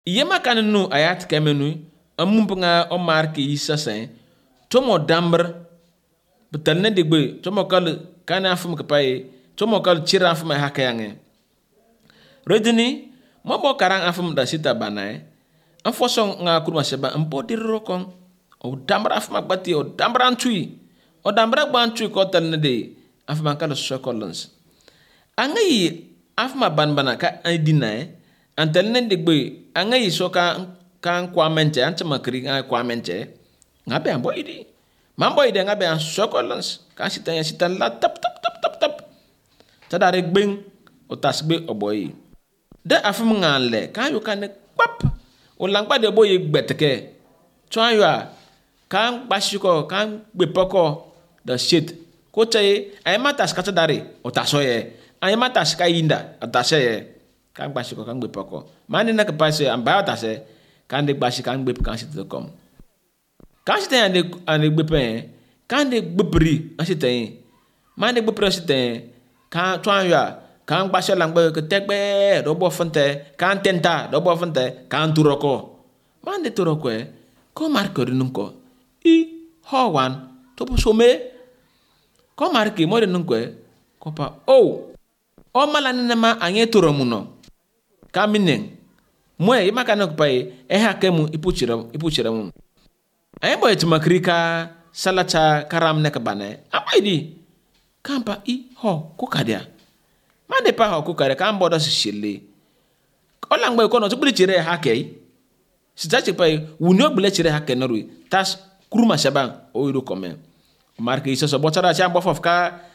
Yema kanunu ayat kamenu amumpunga o marke isasen tomo damber betalne digbe tomo kal kana afum kapai tomo kal chira afum hakayange redini mobo karang afum da sita banai an fosong nga kurma seba ampo dirokon o damber afum agbati o damber antui o damber agbantu ko talne de afum kal sokolons angai afum banbana ka idinae antelne digbe angai soka kan kwamente antama kri kan kwamente ngabe ambo idi mambo ide ngabe an sokolons kan sitan la tap tadare gbeng o tasbe oboyi de afum ngale kan yo kan pap o langba de boye gbeteke tsoya kan basiko kan gbepoko da shit ko tay ay matas kata dare o tasoye ay matas kayinda atasoye kan basiko kan gbepoko mani na kapase amba tase kan de basi kan gbep kan sit kom kan sit ande gbepen kan de gbepri asiten man de gbepri asiten kan tsoya kan basio langba ke tekbe do bo fonte kan tenta do bo fonte kan turoko man de turoko ko marko rinunko i howan to po some ko marki mo rinunko ko pa o malani ma anye toromuno kaminen moe imakana ko pai hakemu ipuchira mu ay boy tumakrika salata karam ne ka bane abaidi kampa i ho ko kadia mande pa ho ko kare kan bodo shille olangbe ko no tubuli chire hakei sitachi pai wunyo bule chire hake norui tas kuruma shaban o iru kome marke iso so botara cha mbo fof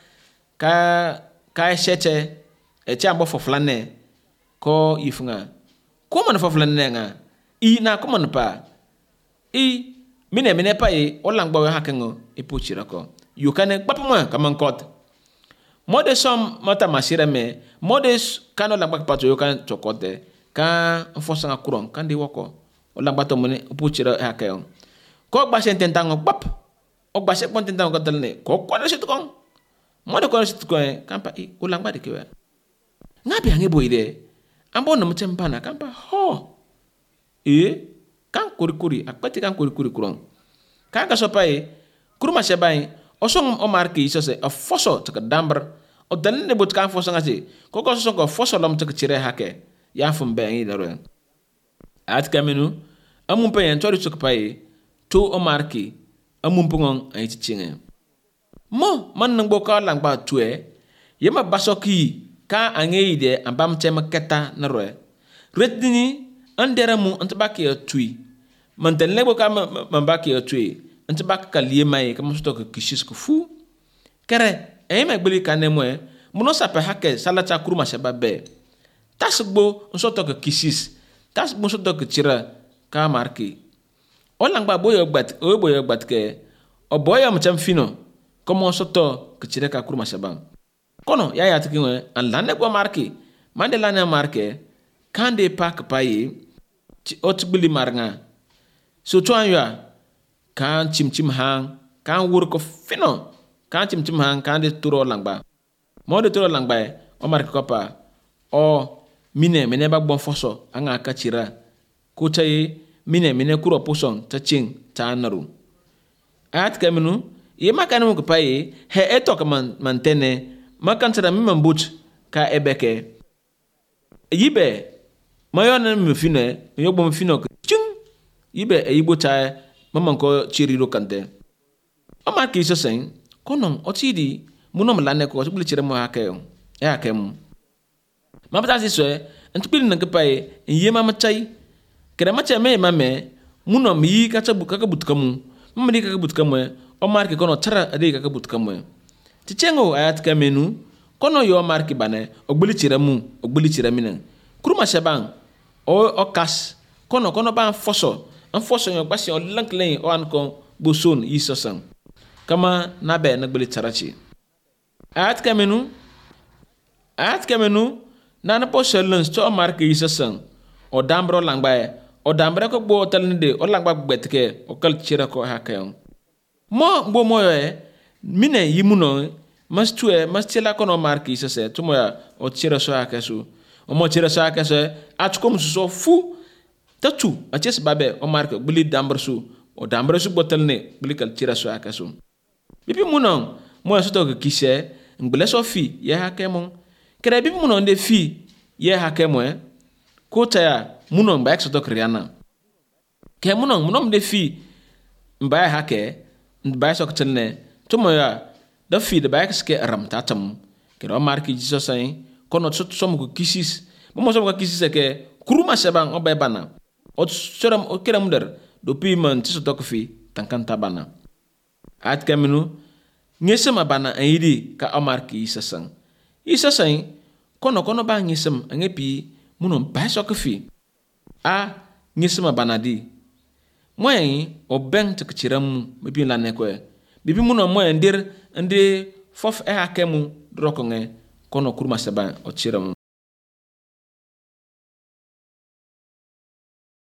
ka shete e cha mbo fof lane ko ifunga ko man fof lane nga i na ko man pa i mine pa e olangbe hake ngo ipuchira ko yukane papuma kamankot mode som mata masira me modes kano langba pato yukan chokote ka fosanga kuron kan di woko olangba to mune puchira hakayon ko ba sen tentango pap o ba se pon tentango dalne ko ko sit kon mode ko sit kon kampa i olangba de kewa ngabe ange boide ambo no mutempana kampa ho kan kuri akpati kan kuri kuron kan ka sopai kuruma sebai osong o marki sose a foso to damber o dalne but kan foso ngati ko so ko foso lam to chire hake ya fum be ngi daro at kamenu amum pe en tori to pai to o marki amum pungon ay chinge mo man nang boka lang ba tue yema basoki ka angeide ambam chema keta na roe retni anderamu antbaki tui man den lebo ka mambaki tui antbak ka liemai ka musto ka kishis ko fu kare e me gbeli kanemo muno sape hake salata kuruma shababe tasgbo nsoto ka kishis tasgbo nsoto ka chira ka marki olangba boyo gbat ke oboya mcham fino komo soto ka chira ka kuruma shabam kono ya tikinwe an lande go marki mande lane marke kande pak payi otgbili marnga so toanya kan chimchim hang kan wur ko fino kan chimchim hang kan de turo langba mo de turo langba o marke ko pa o mine ba bon foso anga kachira ko tayi mine kuro poson ta ching ta naru at kamenu ye makanu ko payi he eto ka mantene makantara mambut ka ebeke yibe mayona mfine yobo mfino ching yibe yibo ta maman ko chiriro kante o marki so sen konom otidi munom lane ko tubuli chire mo hakeyo ya hakem mabata siso entubili nang pae yema machai kere macha me mame munom yi kacha bukaka butkamu mamadi kaka butkamu o marki kono tara ade kaka butkamu tichengo ayat kamenu kono yo marki bane ogbuli chire minen kuruma shaban o kas kono ban foso an foso yo basi o lanklen o an kon boson yisosan kama nabe na gbeli tarachi ayat kamenu nana po shelens to marki yisosan o dambro langba o dambre ko bo talnde o langba gbetke o kal chira ko hakayon mo moyo mine yimuno mastela kono marki yisose tumoya o chira so hakasu o mo chira so hakaso atkom so fu tatu a ches babe o marke buli dambersu o dambersu botelne buli kal tira so akaso bibi munon mo so to kise ngbele so fi ye hakemo kere bibi munon de fi ye hakemo ko taya munon ba so to kriana ke munon de fi mba hake mba so ktelne to mo ya da fi de ba ke ram tatam kere o marke Jesus sai kono so mo ko kisis mo so ko kisis ke kuruma sebang o ba bana o soram o kera muder do pi man tiso to fi tankanta bana at kaminu ngesem bana ayidi ka amarki isasang kono ba ngesem angepi munon ba so fi a ngesem bana di moy o ben te kiram bibi la ne ko bibi munon moy ndir ande fof e hakemu drokonge kono kuruma sebang o chiram